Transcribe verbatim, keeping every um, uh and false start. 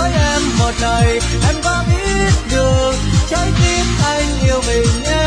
với em một lời, em có biết được trái tim anh yêu mình em.